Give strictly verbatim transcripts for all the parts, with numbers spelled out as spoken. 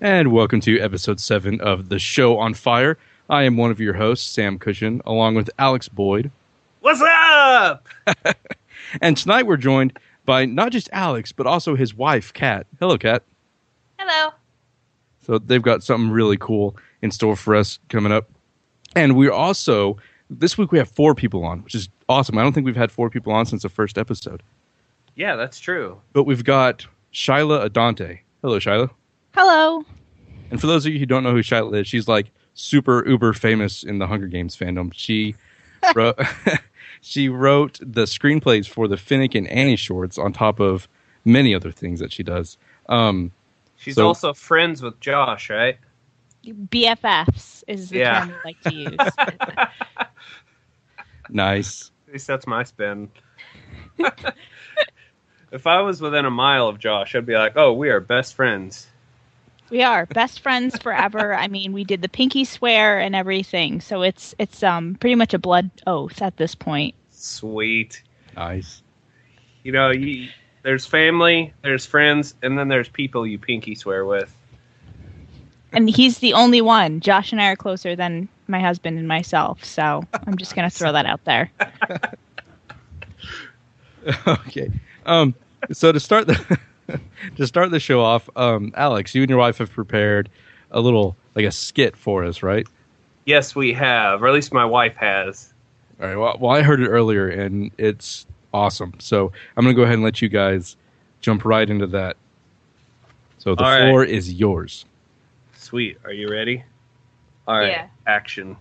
And welcome to episode seven of The Show on Fire. I am one of your hosts, Sam Cushion, along with Alex Boyd. What's up? And tonight we're joined by not just Alex, but also his wife, Kat. Hello, Kat. Hello. So they've got something really cool in store for us coming up. And we're also, this week we have four people on, which is awesome. I don't think we've had four people on since the first episode. Yeah, that's true. But we've got Shyla Adante. Hello, Shyla. Hello. And for those of you who don't know who Shyla is, she's like super uber famous in the Hunger Games fandom. She wrote, she wrote the screenplays for the Finnick and Annie shorts on top of many other things that she does. Um, She's so, also friends with Josh, right? B F Fs is the Yeah. term we like to use. Nice. At least that's my spin. If I was within a mile of Josh, I'd be like, oh, we are best friends. We are best friends forever. I mean, we did the pinky swear and everything, so it's it's um pretty much a blood oath at this point. Sweet. Nice. You know, you, there's family, there's friends, and then there's people you pinky swear with. And he's the only one. Josh and I are closer than my husband and myself, so I'm just going to throw that out there. Okay. Um, so to start the to start the show off, um, Alex, you and your wife have prepared a little like a skit for us, right? Yes, we have, or at least my wife has. All right. Well, well I heard it earlier, and it's awesome. So I'm going to go ahead and let you guys jump right into that. So the All floor right. is yours. Sweet. Are you ready? All right. Yeah. Action.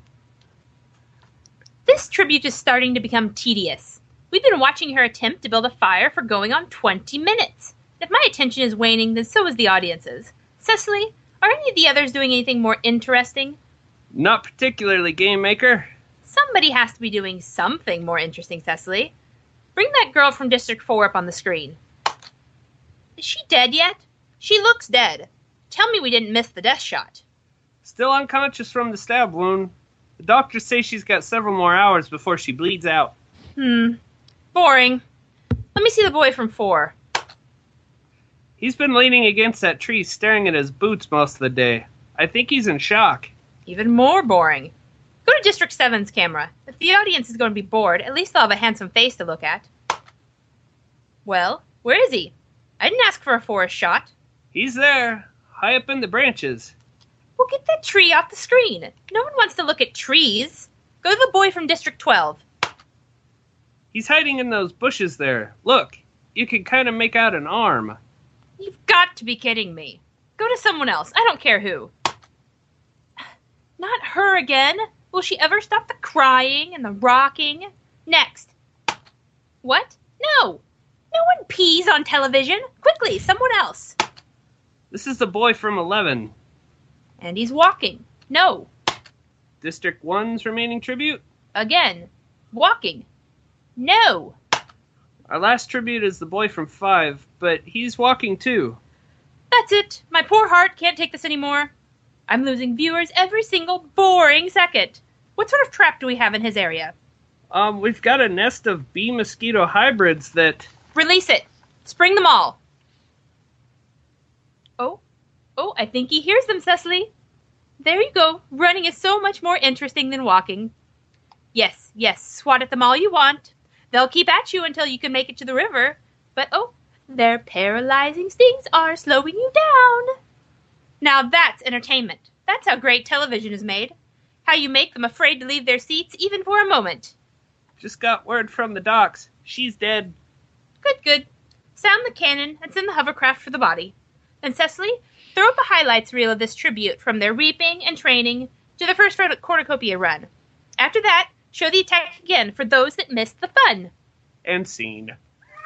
This tribute is starting to become tedious. We've been watching her attempt to build a fire for going on twenty minutes. If my attention is waning, then so is the audience's. Cecily, are any of the others doing anything more interesting? Not particularly, Game Maker. Somebody has to be doing something more interesting, Cecily. Bring that girl from District four up on the screen. Is she dead yet? She looks dead. Tell me we didn't miss the death shot. Still unconscious from the stab wound. The doctors say she's got several more hours before she bleeds out. Hmm. Boring. Let me see the boy from four. He's been leaning against that tree staring at his boots most of the day. I think he's in shock. Even more boring. Go to District seven's camera. If the audience is going to be bored, at least they'll have a handsome face to look at. Well, where is he? I didn't ask for a forest shot. He's there, high up in the branches. Well, get that tree off the screen. No one wants to look at trees. Go to the boy from District twelve. He's hiding in those bushes there. Look, you can kind of make out an arm. You've got to be kidding me. Go to someone else. I don't care who. Not her again. Will she ever stop the crying and the rocking? Next. What? No. No one pees on television. Quickly, someone else. This is the boy from eleven. And he's walking. No. District one's remaining tribute? Again. Walking. No. Our last tribute is the boy from five, but he's walking too. That's it. My poor heart can't take this anymore. I'm losing viewers every single boring second. What sort of trap do we have in his area? Um, we've got a nest of bee mosquito hybrids that... Release it. Spring them all. Oh. Oh, I think he hears them, Cecily. There you go. Running is so much more interesting than walking. Yes, yes, swat at them all you want. They'll keep at you until you can make it to the river. But oh, their paralyzing stings are slowing you down. Now that's entertainment. That's how great television is made. How you make them afraid to leave their seats even for a moment. Just got word from the docks. She's dead. Good, good. Sound the cannon and send the hovercraft for the body. Then Cecily, throw up a highlights reel of this tribute from their reaping and training to the first cornucopia run. After that, show the attack again for those that missed the fun. And scene.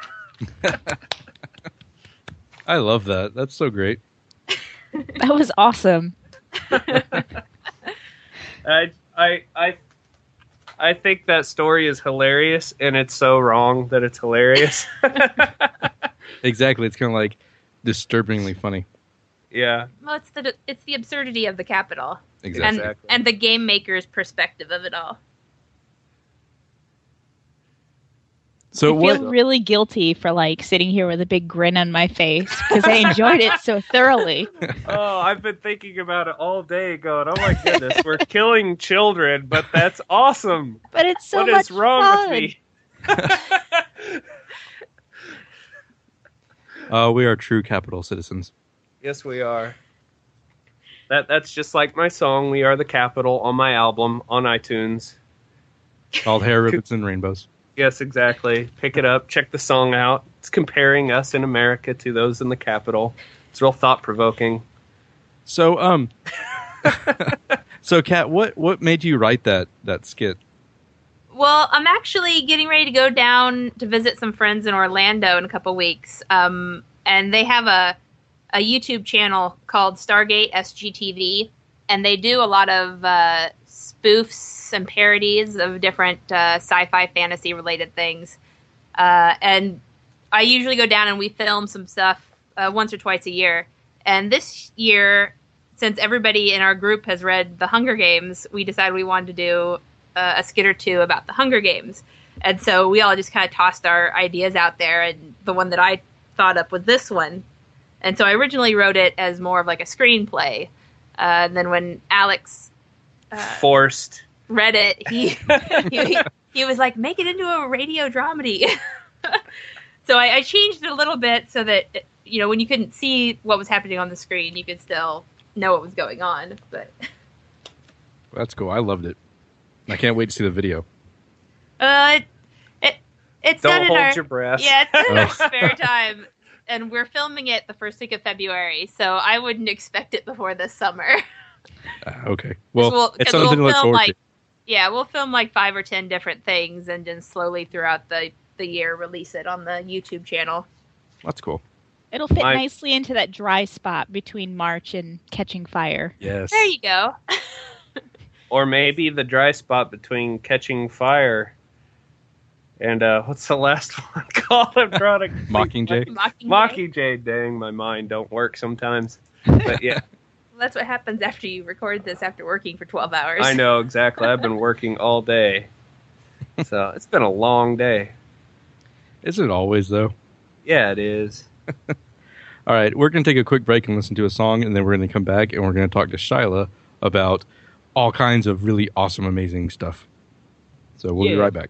I love that. That's so great. That was awesome. I, I, I, I think that story is hilarious, and it's so wrong that it's hilarious. Exactly. It's kind of like disturbingly funny. Yeah. Well, it's the it's the absurdity of the capital. Exactly. And, and the game maker's perspective of it all. So I what? feel really guilty for like sitting here with a big grin on my face because I enjoyed it so thoroughly. Oh, I've been thinking about it all day, going, "Oh my goodness, we're killing children, but that's awesome. But it's so What much is wrong fun. with me?" Uh, we are true capital citizens. Yes, we are. That that's just like my song, "We Are the Capital," on my album on iTunes. Called Hair Ribbons and Rainbows. Yes, exactly. Pick it up, check the song out. It's comparing us in America to those in the capital. It's real thought provoking. So, um, so Kat, what what made you write that that skit? Well, I'm actually getting ready to go down to visit some friends in Orlando in a couple weeks. Um, and they have a, a YouTube channel called Stargate S G T V. And they do a lot of uh, spoofs and parodies of different uh, sci-fi fantasy related things. Uh, and I usually go down and we film some stuff uh, once or twice a year. And this year, since everybody in our group has read The Hunger Games, we decided we wanted to do uh, a skit or two about The Hunger Games. And so we all just kind of tossed our ideas out there, and the one that I thought up was this one. And so I originally wrote it as more of like a screenplay. Uh, and then when Alex uh, Forced. read it, he, he he was like, make it into a radio dramedy. So I, I changed it a little bit so that, you know, when you couldn't see what was happening on the screen, you could still know what was going on. But That's cool. I loved it. I can't wait to see the video. uh, it it's Don't done in hold our your breath. yeah, it's done in our Oh. spare time, and we're filming it the first week of February. So I wouldn't expect it before this summer. Uh, okay. Well, we'll- it's 'cause something we'll to look film, forward like, to. Yeah, we'll film like five or ten different things, and then slowly throughout the the year release it on the YouTube channel. That's cool. It'll fit My- nicely into that dry spot between March and Catching Fire. Yes. There you go. Or maybe the dry spot between Catching Fire and, uh, what's the last one called? I'm trying to think. Mockingjay. Mockingjay. Mockingjay. Dang, my mind don't work sometimes. But yeah, That's what happens after you record this after working for twelve hours. I know exactly. I've been working all day. So it's been a long day. Isn't it always, though? Yeah, it is. All right. We're going to take a quick break and listen to a song, and then we're going to come back and we're going to talk to Shyla about all kinds of really awesome, amazing stuff. So we'll be Yeah. right back.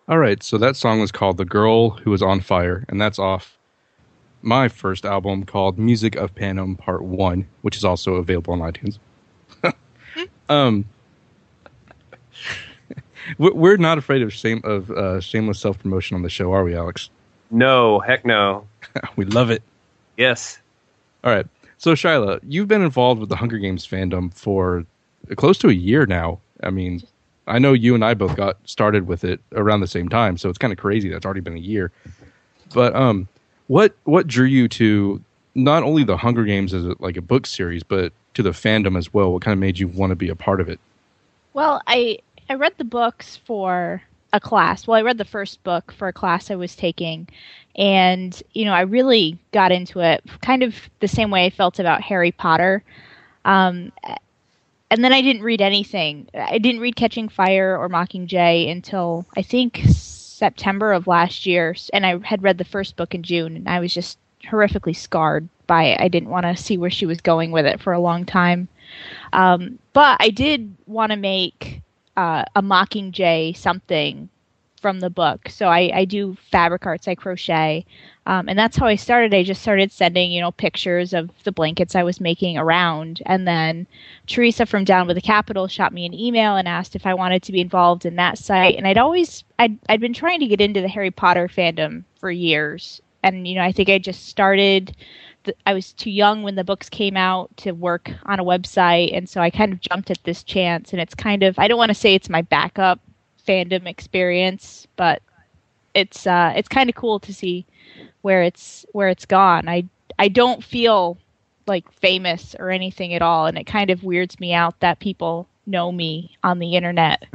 All right, so that song was called The Girl Who Was on Fire, and that's off my first album called Music of Panem Part one, which is also available on iTunes. um, we're not afraid of shame of uh, shameless self-promotion on the show, are we, Alex? No, heck no. We love it. Yes. All right, so Shyla, you've been involved with the Hunger Games fandom for close to a year now. I mean, I know you and I both got started with it around the same time, so it's kind of crazy that it's already been a year. But um, what what drew you to not only the Hunger Games as a, like a book series, but to the fandom as well? What kind of made you want to be a part of it? Well, I I read the books for a class. Well, I read the first book for a class I was taking, and you know, I really got into it, kind of the same way I felt about Harry Potter. Um, and then I didn't read anything. I didn't read Catching Fire or Mockingjay until I think September of last year, and I had read the first book in June, and I was just horrifically scarred by it. I didn't want to see where she was going with it for a long time. Um, but I did want to make uh, a Mockingjay something from the book. So I, I do fabric arts, I crochet. Um, and that's how I started. I just started sending, you know, pictures of the blankets I was making around. And then Teresa from Down with the Capital shot me an email and asked if I wanted to be involved in that site. And I'd always, I'd, I'd been trying to get into the Harry Potter fandom for years. And, you know, I think I just started, the, I was too young when the books came out to work on a website. And so I kind of jumped at this chance. And it's kind of, I don't want to say it's my backup fandom experience, but it's uh, it's kind of cool to see where it's where it's gone. I I don't feel like famous or anything at all, and it kind of weirds me out that people know me on the internet.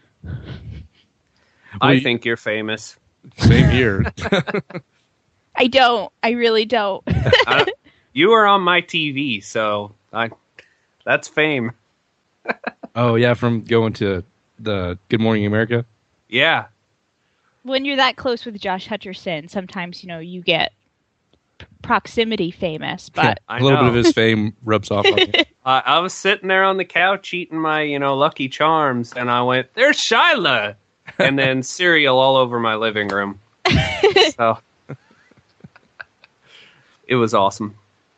I well, think you're famous. Same here. I don't. I really don't. I, you were on my T V, so I that's fame. Oh yeah, from going to the Good Morning America? Yeah. When you're that close with Josh Hutcherson, sometimes, you know, you get p- proximity famous, but... Yeah, a little bit of his fame rubs off on you. Uh, I was sitting there on the couch eating my, you know, Lucky Charms, and I went, there's Shyla! And then cereal all over my living room. So, it was awesome.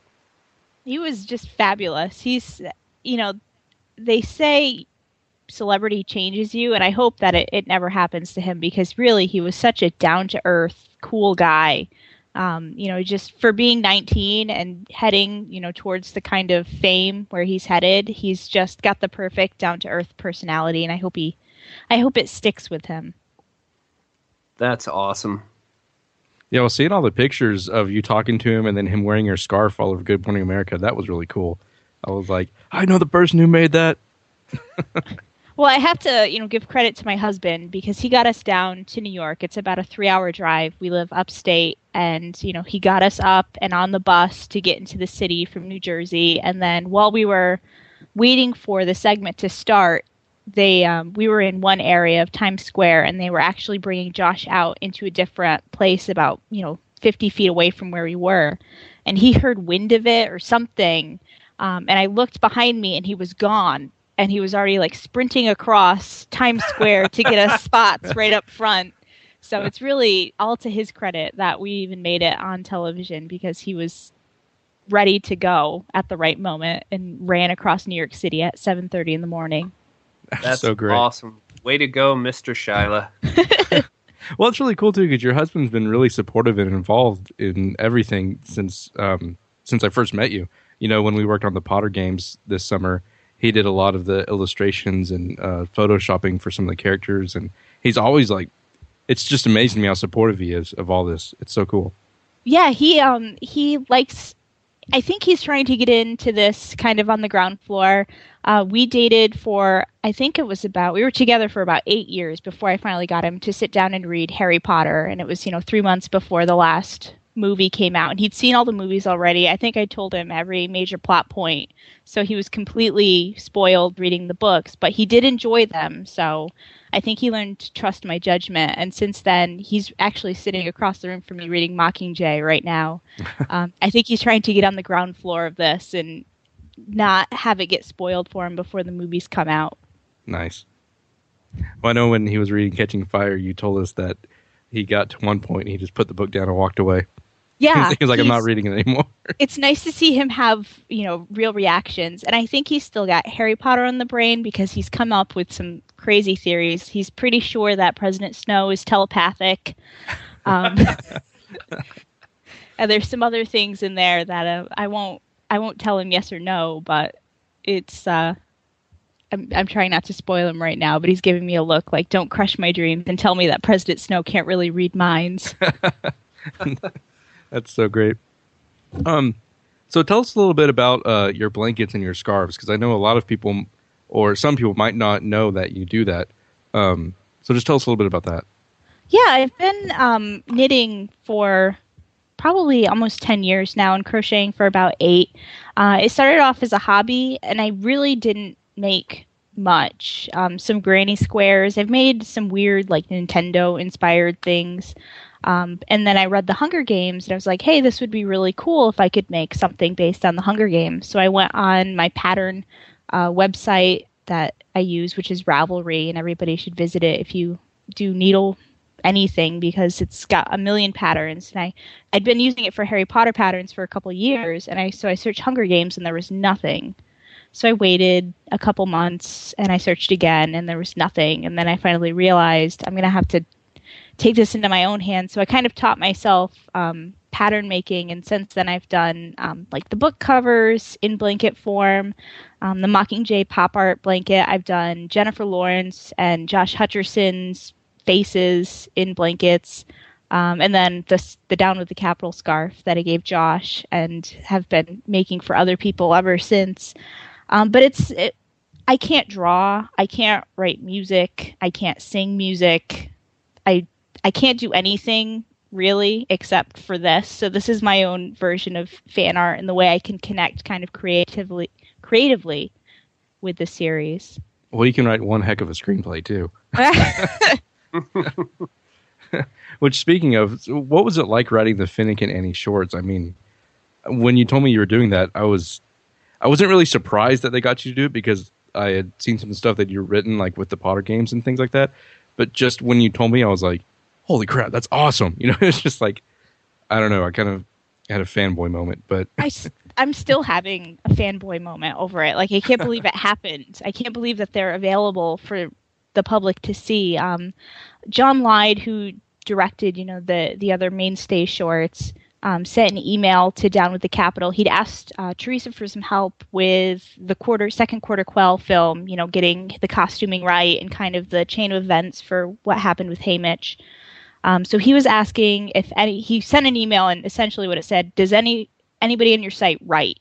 He was just fabulous. He's, you know, they say celebrity changes you, and I hope that it, it never happens to him, because really he was such a down-to-earth, cool guy. Um, you know, just for being nineteen and heading, you know, towards the kind of fame where he's headed, he's just got the perfect down-to-earth personality, and I hope he, I hope it sticks with him. That's awesome. Yeah, well, seeing all the pictures of you talking to him and then him wearing your scarf all over Good Morning America, that was really cool. I was like, I know the person who made that. Well, I have to, you know, give credit to my husband, because he got us down to New York. It's about a three-hour drive. We live upstate, and, you know, he got us up and on the bus to get into the city from New Jersey. And then while we were waiting for the segment to start, they um, we were in one area of Times Square, and they were actually bringing Josh out into a different place about, you know, fifty feet away from where we were. And he heard wind of it or something, um, and I looked behind me, and he was gone. And he was already like sprinting across Times Square to get us spots right up front. So it's really all to his credit that we even made it on television, because he was ready to go at the right moment and ran across New York City at seven thirty in the morning. That's so great. Awesome. Way to go, Mister Shyla. Well, it's really cool too, because your husband's been really supportive and involved in everything since um, since I first met you. You know, when we worked on the Potter games this summer, he did a lot of the illustrations and uh, photoshopping for some of the characters, and he's always like, it's just amazing to me how supportive he is of all this. It's so cool. Yeah, he um he likes, I think he's trying to get into this kind of on the ground floor. Uh, we dated for, I think it was about, we were together for about eight years before I finally got him to sit down and read Harry Potter, and it was, you know, three months before the last movie came out, and he'd seen all the movies already. I think I told him every major plot point, so he was completely spoiled reading the books, but he did enjoy them. So I think he learned to trust my judgment, and since then he's actually sitting across the room from me reading Mockingjay right now. um, I think he's trying to get on the ground floor of this and not have it get spoiled for him before the movies come out. Nice. Well, I know when he was reading Catching Fire, you told us that he got to one point and he just put the book down and walked away. Yeah. He was like, I'm not he's- reading it anymore. It's nice to see him have, you know, real reactions. And I think he's still got Harry Potter on the brain because he's come up with some crazy theories. He's pretty sure that President Snow is telepathic. Um, and there's some other things in there that uh, I won't I won't tell him yes or no, but it's uh, I'm I'm trying not to spoil him right now, but he's giving me a look like, don't crush my dreams and tell me that President Snow can't really read minds. That's so great. Um, so tell us a little bit about uh, your blankets and your scarves, because I know a lot of people, or some people, might not know that you do that. Um, so just tell us a little bit about that. Yeah, I've been um, knitting for probably almost ten years now and crocheting for about eight. Uh, it started off as a hobby, and I really didn't make much. Um, some granny squares. I've made some weird, like, Nintendo-inspired things. Um, and then I read The Hunger Games, and I was like, hey, this would be really cool if I could make something based on The Hunger Games. So I went on my pattern uh, website that I use, which is Ravelry, and everybody should visit it if you do needle anything, because it's got a million patterns. And I, I'd been using it for Harry Potter patterns for a couple years, and I so I searched Hunger Games, and there was nothing. So I waited a couple months, and I searched again, and there was nothing. And then I finally realized I'm going to have to take this into my own hands. So I kind of taught myself um, pattern making, and since then I've done um, like the book covers in blanket form, um, the Mockingjay pop art blanket. I've done Jennifer Lawrence and Josh Hutcherson's faces in blankets, um, and then the the Down with the Capital scarf that I gave Josh, and have been making for other people ever since. Um, but it's it, I can't draw, I can't write music, I can't sing music. I I can't do anything really except for this. So this is my own version of fan art and the way I can connect kind of creatively creatively with the series. Well, you can write one heck of a screenplay, too. Which, speaking of, what was it like writing the Finnick and Annie shorts? I mean, when you told me you were doing that, I was, I wasn't really surprised that they got you to do it, because I had seen some stuff that you'd written, like with the Potter games and things like that. But just when you told me, I was like, holy crap, that's awesome. You know, it's just like, I don't know, I kind of had a fanboy moment, but I, I'm still having a fanboy moment over it. Like, I can't believe it happened. I can't believe that they're available for the public to see. Um, John Lyde, who directed, you know, the, the other mainstay shorts, um, sent an email to Down with the Capital. He'd asked uh, Teresa for some help with the quarter, second quarter Quell film, you know, getting the costuming right and kind of the chain of events for what happened with Haymitch. Um, so he was asking if any, he sent an email, and essentially what it said, does any anybody on your site write?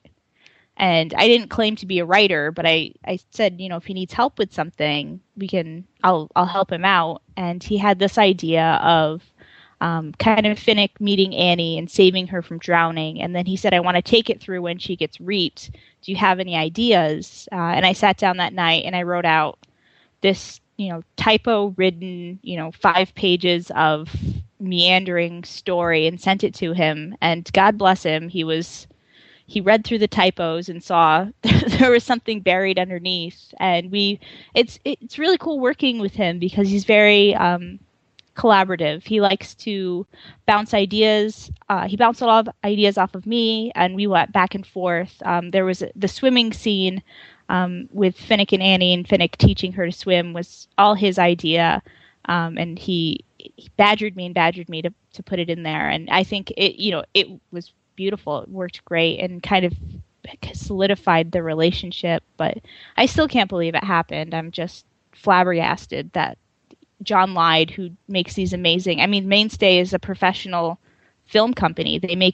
And I didn't claim to be a writer, but I, I said, you know, if he needs help with something, we can, I'll, I'll help him out. And he had this idea of um, kind of Finnick meeting Annie and saving her from drowning. And then he said, I want to take it through when she gets reaped. Do you have any ideas? Uh, and I sat down that night and I wrote out this, you know, typo-ridden, you know, five pages of meandering story and sent it to him. And God bless him, he was, he read through the typos and saw there was something buried underneath. And we, it's it's really cool working with him because he's very um, collaborative. He likes to bounce ideas. Uh, he bounced a lot of ideas off of me, and we went back and forth. Um, there was a, the swimming scene. Um, with Finnick and Annie, and Finnick teaching her to swim was all his idea, um, and he, he badgered me and badgered me to, to put it in there. And I think it, you know, it was beautiful. It worked great and kind of solidified the relationship. But I still can't believe it happened. I'm just flabbergasted that John Lyde, who makes these amazing. I mean, Mainstay is a professional film company. They make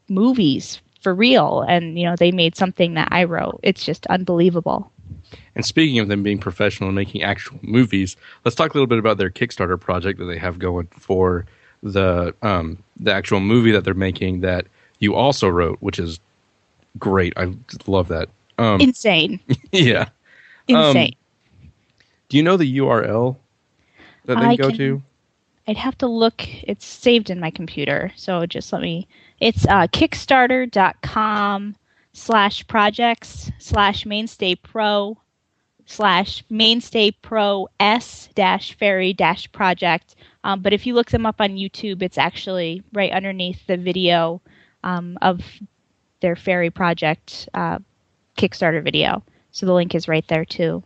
movies for real, and you know, they made something that I wrote. It's just unbelievable. And speaking of them being professional and making actual movies, let's talk a little bit about their Kickstarter project that they have going for the um, the actual movie that they're making that you also wrote, which is great. I love that. Um, Insane. Yeah. Insane. Um, do you know the U R L that they I go can- to? I'd have to look. It's saved in my computer, so just let me. It's uh, kickstarter.com slash projects slash mainstay pro slash mainstay pro s dash fairy dash project. Um, but if you look them up on YouTube, it's actually right underneath the video um, of their fairy project uh, Kickstarter video. So the link is right there too.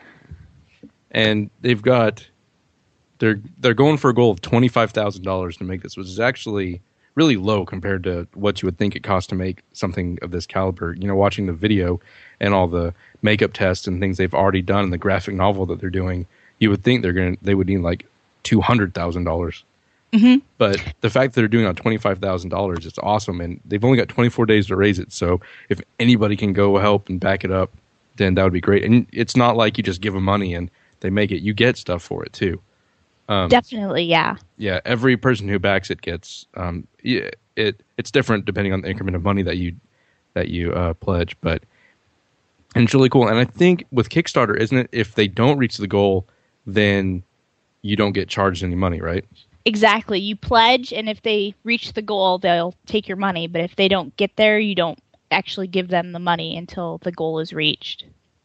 And they've got they're they're going for a goal of twenty-five thousand dollars to make this, which is actually really low compared to what you would think it costs to make something of this caliber. You know, watching the video and all the makeup tests and things they've already done in the graphic novel that they're doing, you would think they're going to they would need like two hundred thousand dollars. Mm-hmm. But the fact that they're doing it on twenty-five thousand dollars, it's awesome, and they've only got twenty-four days to raise it. So if anybody can go help and back it up, then that would be great. And it's not like you just give them money and they make it. You get stuff for it too. Um, Definitely, yeah. Yeah, every person who backs it gets. Um, yeah, it it's different depending on the increment of money that you that you uh, pledge, but and it's really cool. And I think with Kickstarter, isn't it? If they don't reach the goal, then you don't get charged any money, right? Exactly. You pledge, and if they reach the goal, they'll take your money. But if they don't get there, you don't actually give them the money until the goal is reached.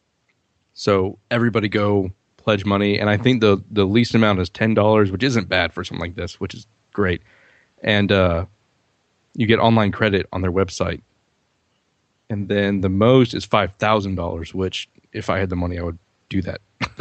So everybody go pledge money, and I think the the least amount is ten dollars, which isn't bad for something like this, which is great. And uh, you get online credit on their website. And then the most is five thousand dollars, which if I had the money, I would do that.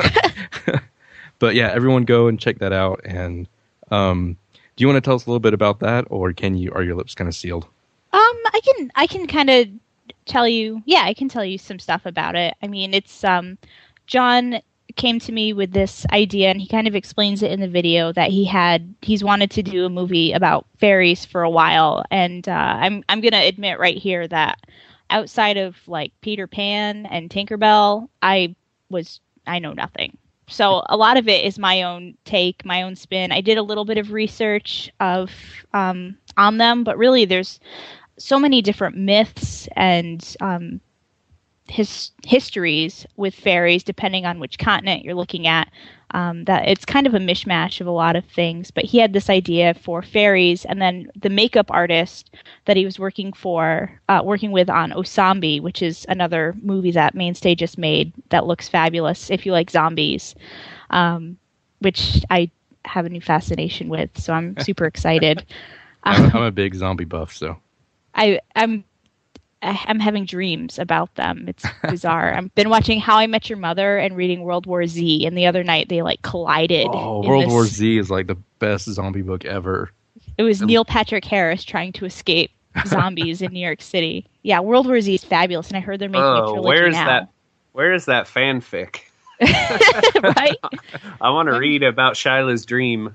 But yeah, everyone go and check that out. And um, do you want to tell us a little bit about that, or can you? Are your lips kind of sealed? Um, I can I can kind of tell you. Yeah, I can tell you some stuff about it. I mean, it's um, John came to me with this idea, and he kind of explains it in the video that he had he's wanted to do a movie about fairies for a while. And uh, I'm I'm gonna admit right here that outside of like Peter Pan and Tinkerbell, I was I know nothing. So a lot of it is my own take, my own spin. I did a little bit of research of um, on them, but really there's so many different myths and um, his histories with fairies, depending on which continent you're looking at. Um, that it's kind of a mishmash of a lot of things. But he had this idea for fairies, and then the makeup artist that he was working for, uh, working with on Osambi, which is another movie that Mainstay just made that looks fabulous if you like zombies, um, which I have a new fascination with. So I'm super excited. I'm, I'm a big zombie buff, so I I'm. I'm having dreams about them. It's bizarre. I've been watching How I Met Your Mother and reading World War Z, and the other night they like collided. Oh, in World this- War Z is like the best zombie book ever. It was Neil Patrick Harris trying to escape zombies in New York City. Yeah, World War Z is fabulous, and I heard they're making a Oh, trilogy where's now. that? Where is that fanfic? Right? I want to read about Shyla's dream.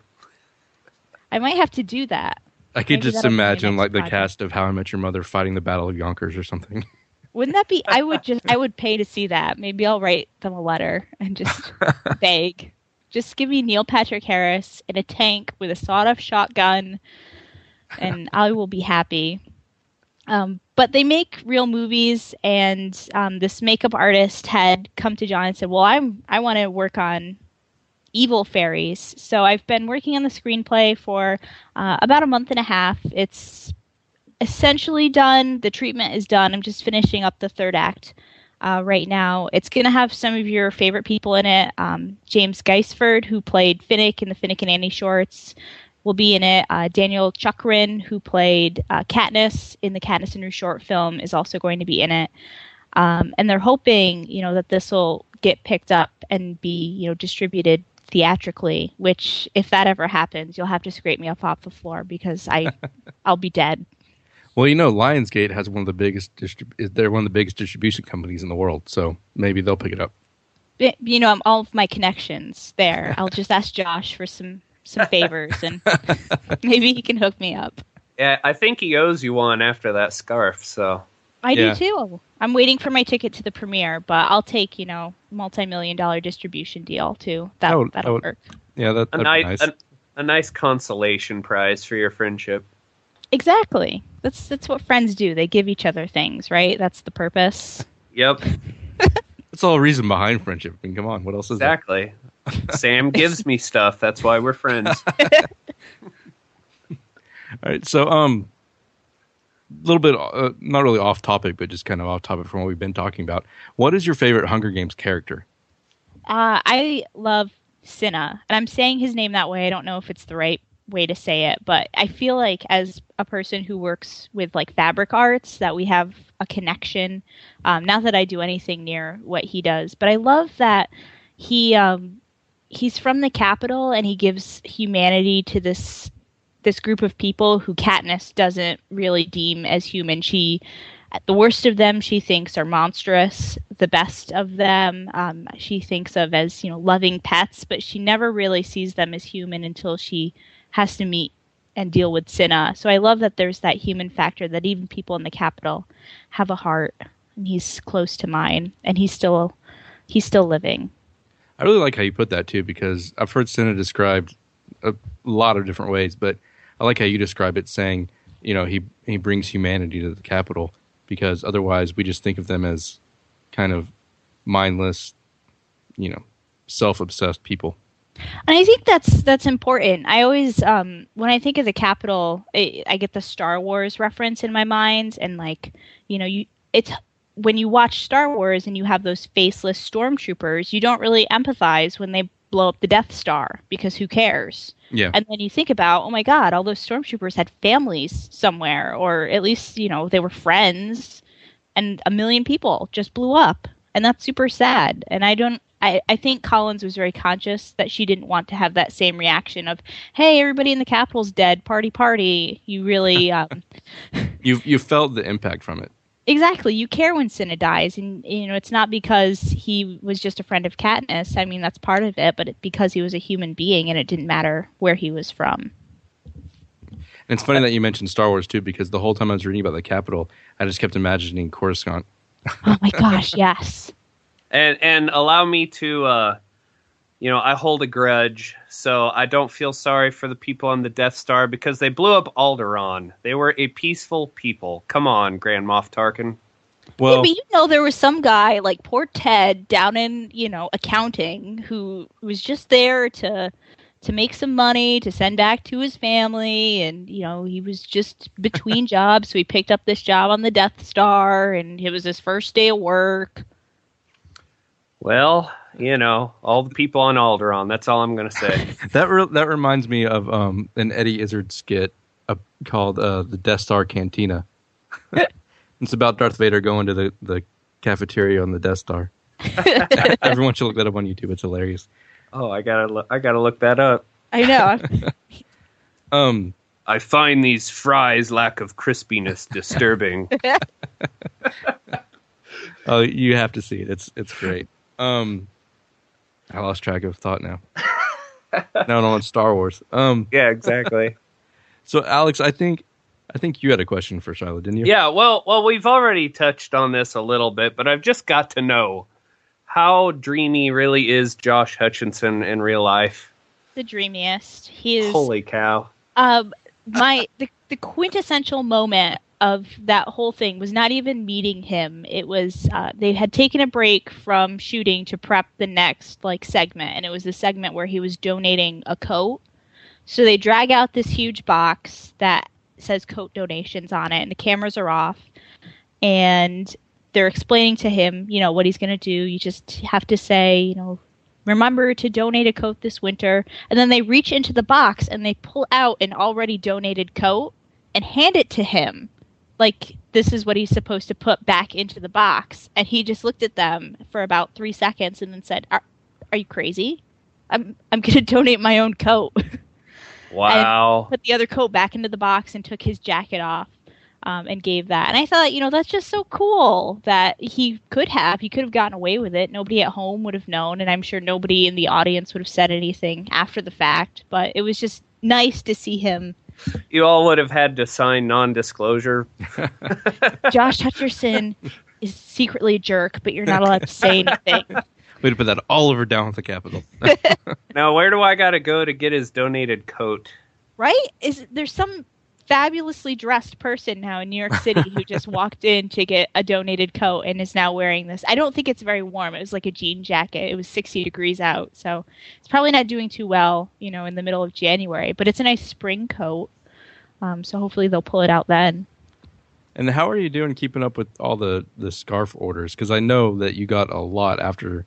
I might have to do that. I could Maybe just that'll be my imagine next like the project. cast of How I Met Your Mother fighting the Battle of Yonkers or something. Wouldn't that be? I would just. I would pay to see that. Maybe I'll write them a letter and just beg. Just give me Neil Patrick Harris in a tank with a sawed-off shotgun, and I will be happy. Um, but they make real movies, and um, this makeup artist had come to John and said, "Well, I'm I want to work on evil fairies." So I've been working on the screenplay for uh, about a month and a half. It's essentially done. The treatment is done. I'm just finishing up the third act uh, right now. It's going to have some of your favorite people in it. Um, James Geisford, who played Finnick in the Finnick and Annie shorts, will be in it. Uh, Daniel Chukrin, who played uh, Katniss in the Katniss and Rue short film, is also going to be in it. Um, and they're hoping, you know, that this will get picked up and be, you know, distributed theatrically. Which, if that ever happens, you'll have to scrape me up off the floor because I, I'll be dead. Well, you know, Lionsgate has one of the biggest. Distrib- they're one of the biggest distribution companies in the world, so maybe they'll pick it up. You know, all of my connections there. I'll just ask Josh for some some favors, and maybe he can hook me up. Yeah, I think he owes you one after that scarf. So I Yeah. do too. I'm waiting for my ticket to the premiere, but I'll take, you know, multi-million dollar distribution deal too. That That would- that'll that would- work. Yeah, that, a that'd be nice, nice. a, a nice consolation prize for your friendship. Exactly. That's that's what friends do. They give each other things, right? That's the purpose. Yep, That's all reason behind friendship. I mean, come on, what else is exactly. Sam gives me stuff. That's why we're friends. there? All right, so um, a little bit, uh, not really off topic, but just kind of off topic from what we've been talking about. What is your favorite Hunger Games character? Uh, I love Cinna, and I'm saying his name that way. I don't know if it's the right way to say it, but I feel like as a person who works with like fabric arts that we have a connection. Um, not that I do anything near what he does, but I love that he um, he's from the capital and he gives humanity to this this group of people who Katniss doesn't really deem as human. She the worst of them she thinks are monstrous. The best of them um, she thinks of as, you know, loving pets, but she never really sees them as human until she has to meet and deal with Cinna. So I love that there's that human factor, that even people in the capital have a heart, and he's close to mine, and he's still he's still living. I really like how you put that too, because I've heard Cinna described a lot of different ways, but I like how you describe it, saying, you know, he he brings humanity to the capital, because otherwise we just think of them as kind of mindless, you know, self-obsessed people. And I think that's that's important. I always, um, when I think of the capital, I, I get the Star Wars reference in my mind, and like, you know, you it's when you watch Star Wars and you have those faceless stormtroopers, you don't really empathize when they blow up the Death Star, because who cares? Yeah. And then you think about, oh my God, all those stormtroopers had families somewhere, or at least, you know, they were friends, and a million people just blew up, and that's super sad. And I don't. I, I think Collins was very conscious that she didn't want to have that same reaction of, hey, everybody in the Capitol's dead, party, party. You really... Um, you you felt the impact from it. Exactly. You care when Cinna dies. And, you know, it's not because he was just a friend of Katniss. I mean, that's part of it, but it, because he was a human being and it didn't matter where he was from. And it's funny that you mentioned Star Wars, too, because the whole time I was reading about the Capitol, I just kept imagining Coruscant. Oh, my gosh, yes. And and allow me to, uh, you know, I hold a grudge, so I don't feel sorry for the people on the Death Star, because they blew up Alderaan. They were a peaceful people. Come on, Grand Moff Tarkin. Well, yeah, but you know, there was some guy like poor Ted down in, you know, accounting who was just there to to make some money to send back to his family, and you know, he was just between jobs, so he picked up this job on the Death Star, and it was his first day of work. Well, you know, all the people on Alderaan. That's all I'm going to say. that re- that reminds me of um, an Eddie Izzard skit uh, called uh, "The Death Star Cantina." It's about Darth Vader going to the, the cafeteria on the Death Star. Everyone should look that up on YouTube. It's hilarious. Oh, I gotta look, I gotta look that up. I know. um, I find these fries' lack of crispiness disturbing. Oh, you have to see it. It's it's great. Um, I lost track of thought now. Now on Star Wars. Um, yeah, exactly. So, Alex, I think I think you had a question for Charlotte, didn't you? Yeah. Well, well, we've already touched on this a little bit, but I've just got to know, how dreamy really is Josh Hutcherson in real life? The dreamiest. He is. Holy cow! Um, my the the quintessential moment of that whole thing was not even meeting him. It was uh, they had taken a break from shooting to prep the next like segment, and it was the segment where he was donating a coat. So they drag out this huge box that says coat donations on it, and the cameras are off, and they're explaining to him, you know, what he's going to do. You just have to say, you know, remember to donate a coat this winter. And then they reach into the box and they pull out an already donated coat and hand it to him. Like, this is what he's supposed to put back into the box. And he just looked at them for about three seconds and then said, are, are you crazy? I'm I'm going to donate my own coat. Wow. And put the other coat back into the box and took his jacket off um, and gave that. And I thought, you know, that's just so cool that he could have. He could have gotten away with it. Nobody at home would have known. And I'm sure nobody in the audience would have said anything after the fact. But it was just nice to see him. You all would have had to sign non-disclosure. Josh Hutcherson is secretly a jerk, but you're not allowed to say anything. Way to put that all over down with the Capitol. Now, where do I got to go to get his donated coat? Right? Is there's some fabulously dressed person now in New York City who just walked in to get a donated coat and is now wearing this. I don't think it's very warm. It was like a jean jacket. It was sixty degrees out, so it's probably not doing too well, you know, in the middle of January. But it's a nice spring coat, um, so hopefully they'll pull it out then. And how are you doing keeping up with all the, the scarf orders? Because I know that you got a lot after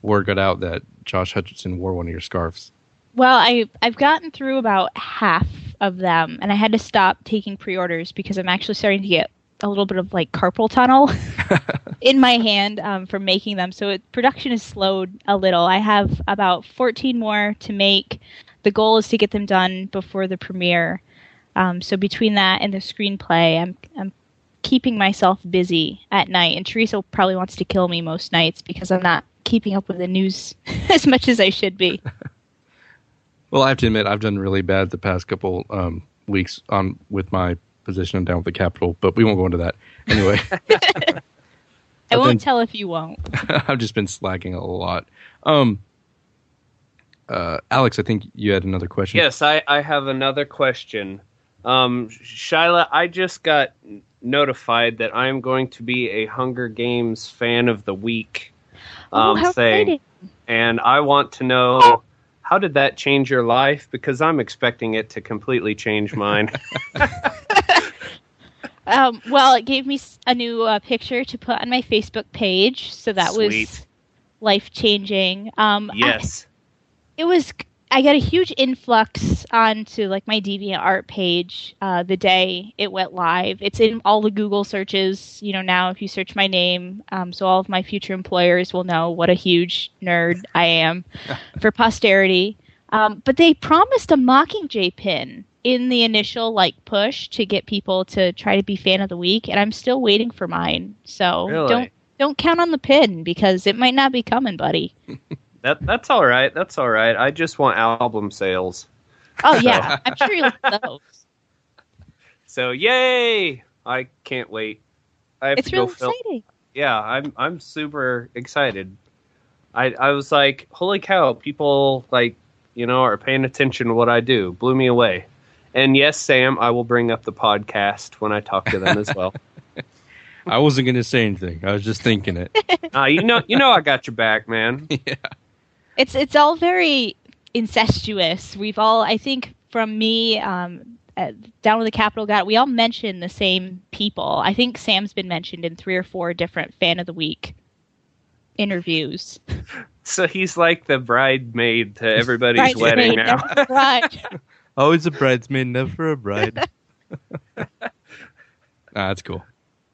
word got out that Josh Hutcherson wore one of your scarves? Well, I I've gotten through about half of them, and I had to stop taking pre-orders because I'm actually starting to get a little bit of like carpal tunnel in my hand um, from making them. So it, production is slowed a little. I have about fourteen more to make. The goal is to get them done before the premiere. Um, so between that and the screenplay, I'm I'm keeping myself busy at night. And Teresa probably wants to kill me most nights because I'm not keeping up with the news as much as I should be. Well, I have to admit, I've done really bad the past couple um, weeks on with my position down with the Capitol, but we won't go into that. Anyway. I won't been, tell if you won't. I've just been slacking a lot. Um, uh, Alex, I think you had another question. Yes, I, I have another question. Um, Shyla, I just got notified that I'm going to be a Hunger Games Fan of the Week um, oh, how thing. exciting. And I want to know, how did that change your life? Because I'm expecting it to completely change mine. um, well, it gave me a new uh, picture to put on my Facebook page, so that Sweet. was life-changing. Um, Yes. I, it was... I got a huge influx onto like my DeviantArt page uh, the day it went live. It's in all the Google searches, you know, now if you search my name, um, so all of my future employers will know what a huge nerd I am for posterity. Um, but they promised a Mockingjay pin in the initial like push to get people to try to be fan of the week, and I'm still waiting for mine. So Really? don't don't count on the pin because it might not be coming, buddy. That That's all right. That's all right. I just want album sales. Oh yeah, I'm sure you'll get those. So, yay! I can't wait. I have It's to go really film. exciting. Yeah, I'm I'm super excited. I I was like, holy cow, people like, you know, are paying attention to what I do. Blew me away. And yes, Sam, I will bring up the podcast when I talk to them as well. I wasn't going to say anything. I was just thinking it. Uh, you know you know I got your back, man. Yeah. It's it's all very incestuous. We've all, I think, from me um, uh, down with the Capitol, got we all mention the same people. I think Sam's been mentioned in three or four different Fan of the Week interviews. So he's like the bridesmaid to everybody's Bridesmaid, wedding now. never a bride. Always a bridesmaid, never a bride. Nah, that's cool.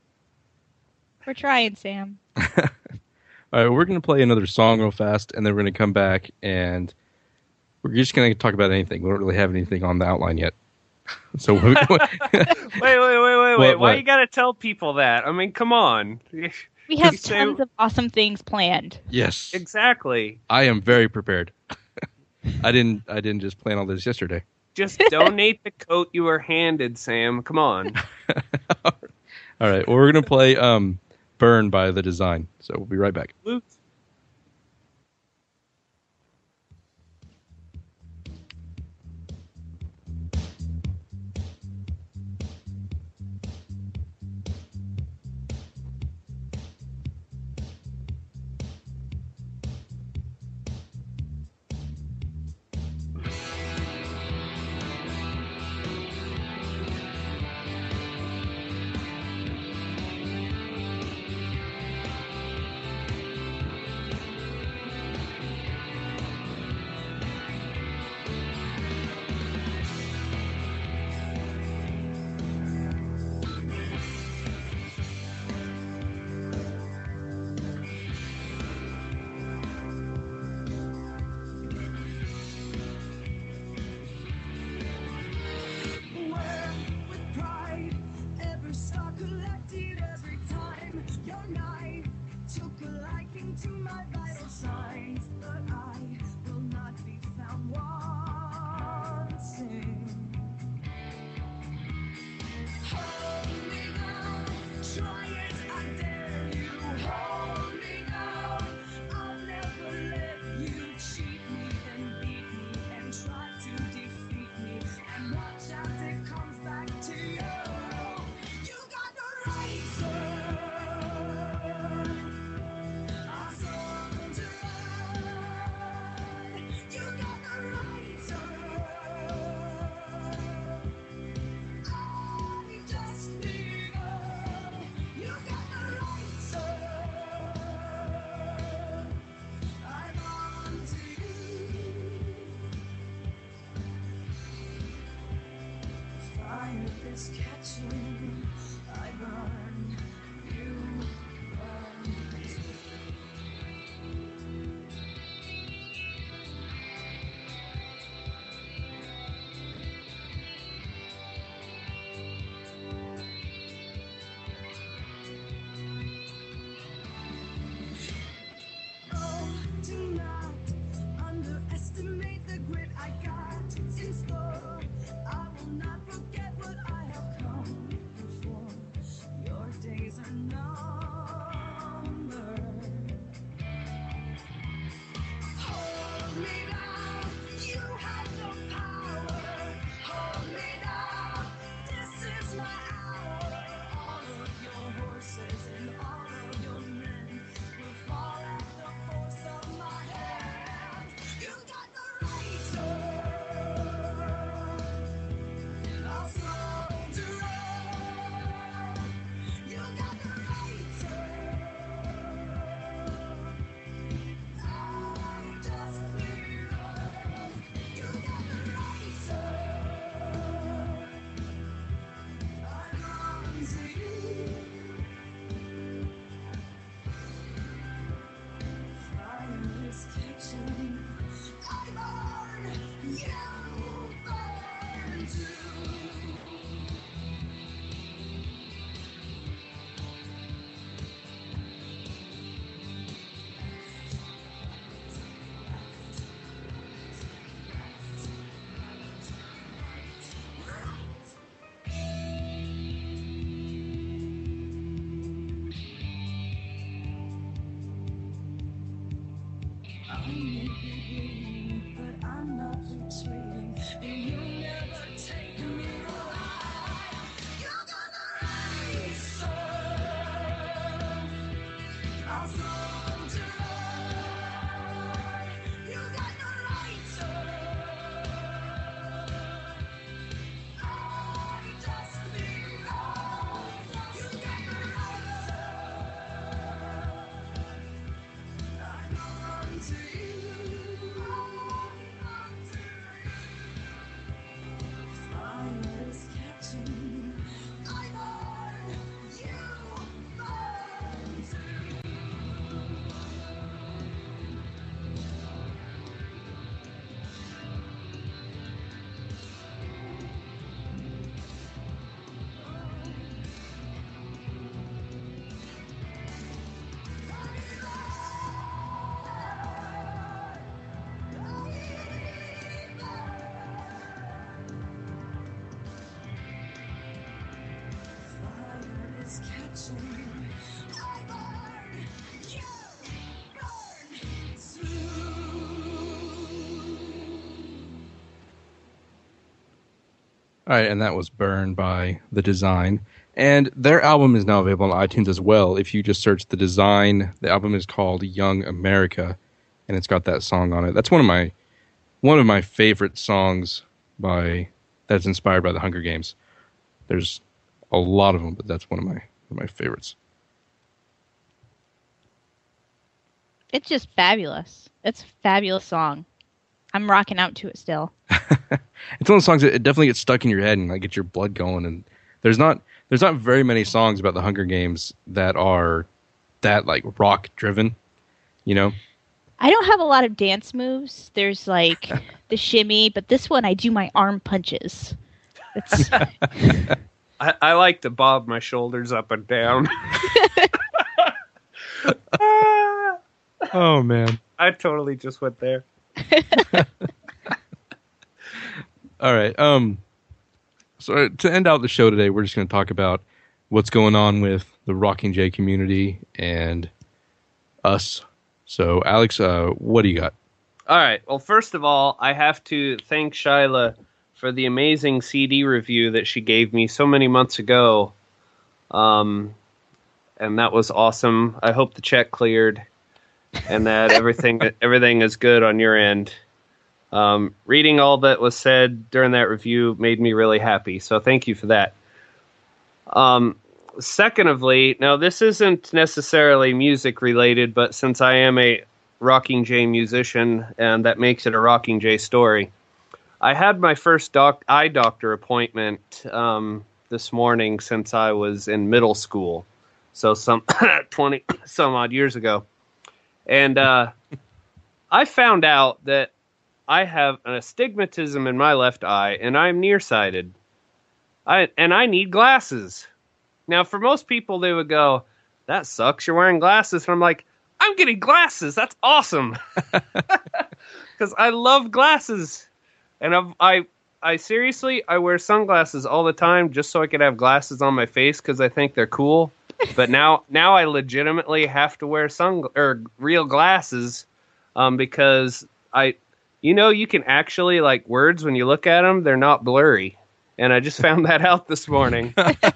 We're trying, Sam. All right, we're going to play another song real fast, and then we're going to come back, and we're just going to talk about anything. We don't really have anything on the outline yet. So, we, wait, wait, wait, wait, wait. What, Why what? you got to tell people that? I mean, come on. We have Say- tons of awesome things planned. yes, Exactly. I am very prepared. I didn't. I didn't just plan all this yesterday. Just donate the coat you were handed, Sam. Come on. All right, well, we're going to play um, "Burn" by The Design. So we'll be right back. Luke. All right, and that was Burn by The Design. And their album is now available on iTunes as well. If you just search The Design, the album is called Young America, and it's got that song on it. That's one of my one of my favorite songs by that's inspired by the Hunger Games. There's a lot of them, but that's one of my one of my favorites. It's just fabulous. It's a fabulous song. I'm rocking out to it still. It's one of the songs that it definitely gets stuck in your head and like gets your blood going. And there's not there's not very many songs about the Hunger Games that are that like rock driven, you know. I don't have a lot of dance moves. There's like the shimmy, but this one I do my arm punches. It's I, I like to bob my shoulders up and down. Oh man, I totally just went there. All right. Um. So to end out the show today, we're just going to talk about what's going on with the Rocking J community and us. So, Alex, uh, what do you got? All right. Well, first of all, I have to thank Shyla for the amazing C D review that she gave me so many months ago. Um, and that was awesome. I hope the check cleared and that everything everything is good on your end. Um, reading all that was said during that review made me really happy. So thank you for that. Um, secondly, now this isn't necessarily music related, but since I am a Rocking J musician, and that makes it a Rocking J story, I had my first doc- eye doctor appointment um, this morning since I was in middle school. So some twenty some odd years ago. And uh, I found out that I have an astigmatism in my left eye, and I'm nearsighted. I and I need glasses. Now, for most people, they would go, that sucks, you're wearing glasses. And I'm like, I'm getting glasses. That's awesome. Because I love glasses. And I've, I I seriously, I wear sunglasses all the time just so I could have glasses on my face because I think they're cool. But now now I legitimately have to wear sun or real glasses um, because I, you know, you can actually, like, words, when you look at them, they're not blurry. And I just found that out this morning.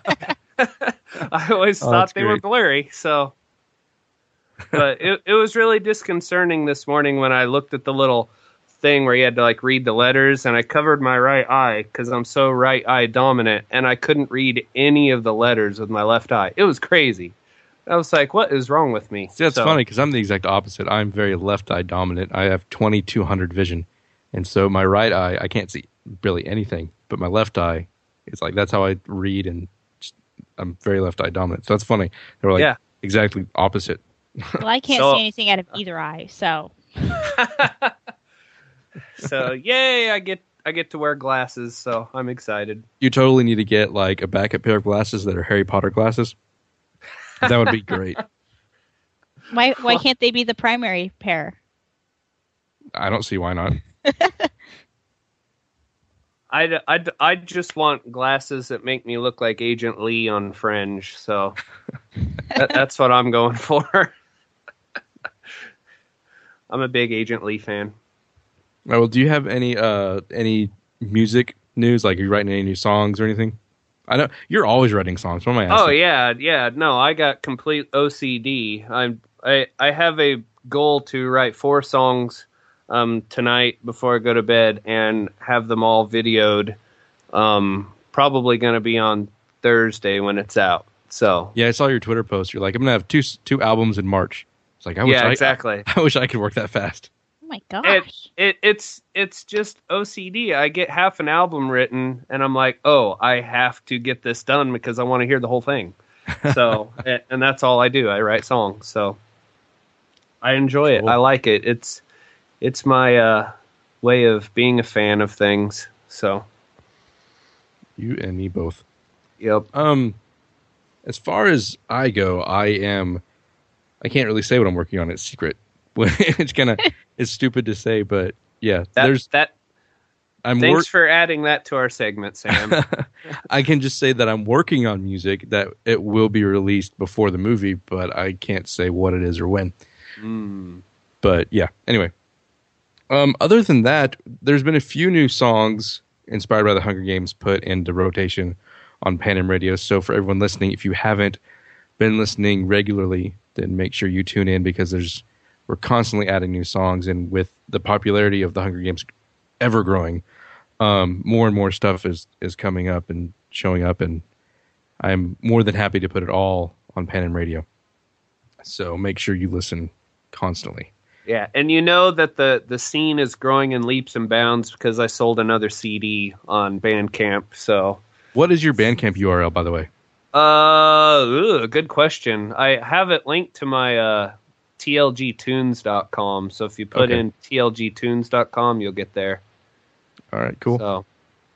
I always Oh, thought that's they were great. blurry, so. But it it was really disconcerting this morning when I looked at the little thing where you had to, like, read the letters, and I covered my right eye because I'm so right eye dominant, and I couldn't read any of the letters with my left eye. It was crazy. I was like, what is wrong with me? See, that's So- funny because I'm the exact opposite. I'm very left eye dominant. I have twenty-two hundred vision. And so my right eye, I can't see really anything. But my left eye, it's like that's how I read, and just, I'm very left eye dominant. So that's funny. They were like Yeah. exactly opposite. Well, I can't So- see anything out of either eye, so So yay, I get I get to wear glasses, so I'm excited. You totally need to get like a backup pair of glasses that are Harry Potter glasses. That would be great. why why can't they be the primary pair? I don't see why not. I, I, I just want glasses that make me look like Agent Lee on Fringe, so that, that's what I'm going for. I'm a big Agent Lee fan. Oh, well, do you have any uh any music news? Like, are you writing any new songs or anything? I know you're always writing songs. What am I asking? Oh yeah, yeah. No, I got complete O C D. I'm I I have a goal to write four songs um, tonight before I go to bed and have them all videoed. Um, probably going to be on Thursday when it's out. So Yeah, I saw your Twitter post. You're like, I'm gonna have two two albums in March. It's like, I wish yeah, I, exactly. I wish I could work that fast. Oh my gosh. It, it it's it's just O C D. I get half an album written, and I'm like, oh, I have to get this done because I want to hear the whole thing. So, and and that's all I do. I write songs. So, I enjoy Cool. it. I like it. It's it's my uh, way of being a fan of things. So, You and me both. yep. Um, as far as I go, I am. I can't really say what I'm working on. It's secret. It's kind of it's stupid to say, but yeah, That, there's. that. I'm Thanks work. for adding that to our segment, Sam. I can just say that I'm working on music that it will be released before the movie, but I can't say what it is or when. mm. But yeah, anyway. Um, other than that, there's been a few new songs inspired by the Hunger Games put into rotation on Pan Am Radio. So for everyone listening, if you haven't been listening regularly, then make sure you tune in because there's we're constantly adding new songs, and with the popularity of the Hunger Games ever growing, um, more and more stuff is is coming up and showing up, and I'm more than happy to put it all on Pan Am Radio. So make sure you listen constantly. Yeah, and you know that the, the scene is growing in leaps and bounds because I sold another C D on Bandcamp. So, What is your Bandcamp U R L, by the way? uh, ugh, good question. I have it linked to my uh, T L G tunes dot com. So if you put Okay. in T L G tunes dot com, you'll get there. All right, cool. So,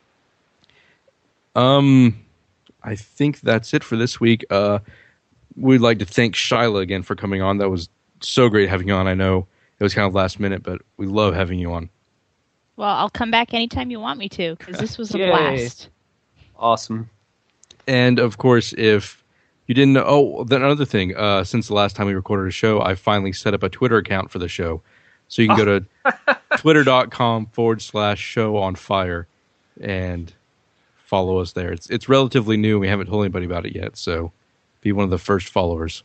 Um, I think that's it for this week. Uh, we'd like to thank Shyla again for coming on. That was so great having you on. I know it was kind of last minute, but we love having you on. Well, I'll come back anytime you want me to because this was a Yay. blast. awesome. And of course, if you didn't know, oh, then another thing, uh, since the last time we recorded a show, I finally set up a Twitter account for the show. So you can go to twitter.com forward slash show on fire and follow us there. It's it's relatively new. We haven't told anybody about it yet. So be one of the first followers.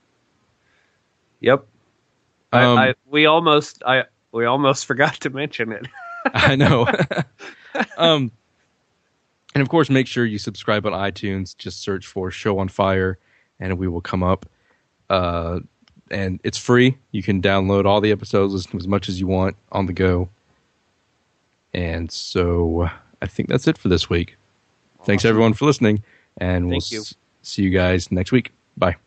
Yep. Um, I, I we almost I we almost forgot to mention it. I know. um, and of course, make sure you subscribe on iTunes. Just search for Show on Fire, and we will come up. Uh, and it's free. You can download all the episodes, listen to as much as you want on the go. And so I think that's it for this week. Thanks, Awesome. everyone, for listening. And we'll Thank you. s- see you guys next week. Bye.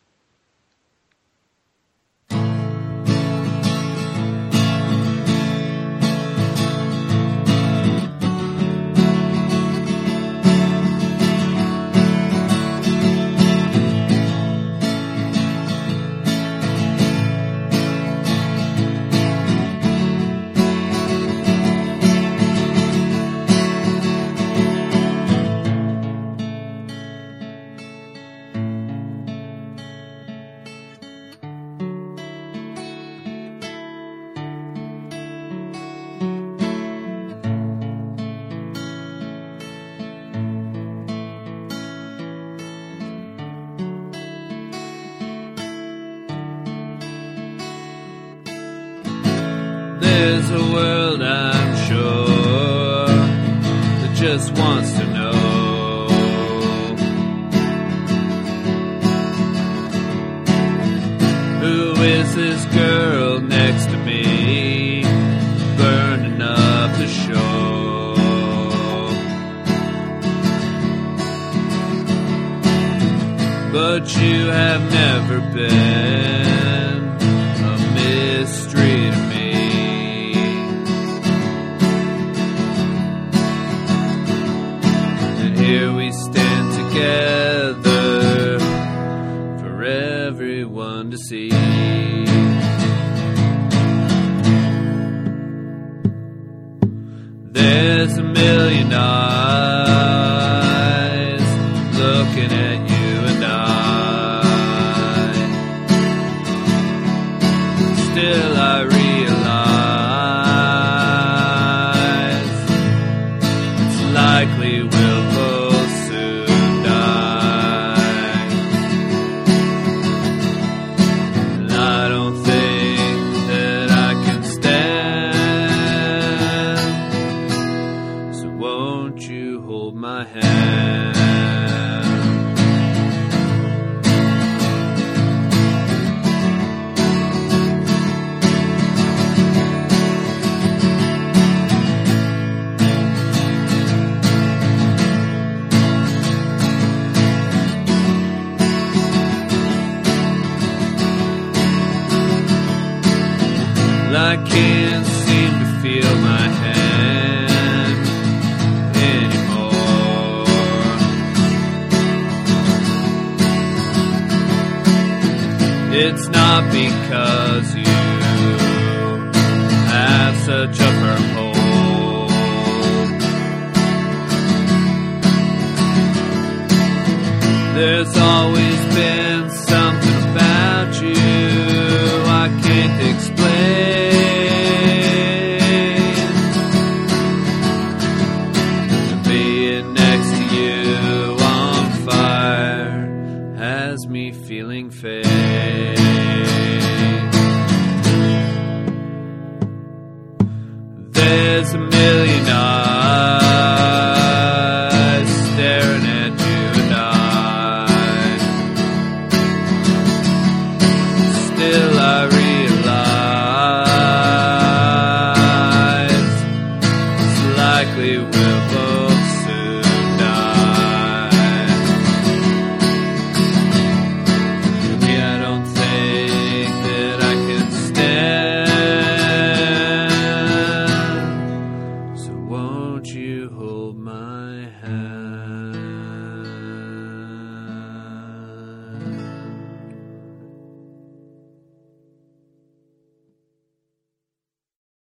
There's a world, I'm sure, that just wants to know who is this girl next to me, burning up the show. But you have never been a mystery to me. Here we stand together for everyone to see. There's a million eyes looking at you and I. Still I realize it's likely we'll both soon die. And I don't think that I can stand. So won't you hold my hand? I can't seem to feel my hand anymore. It's not because you have such a firm hold. There's always been something about you I can't explain. Being next to you on fire has me feeling fake. There's a million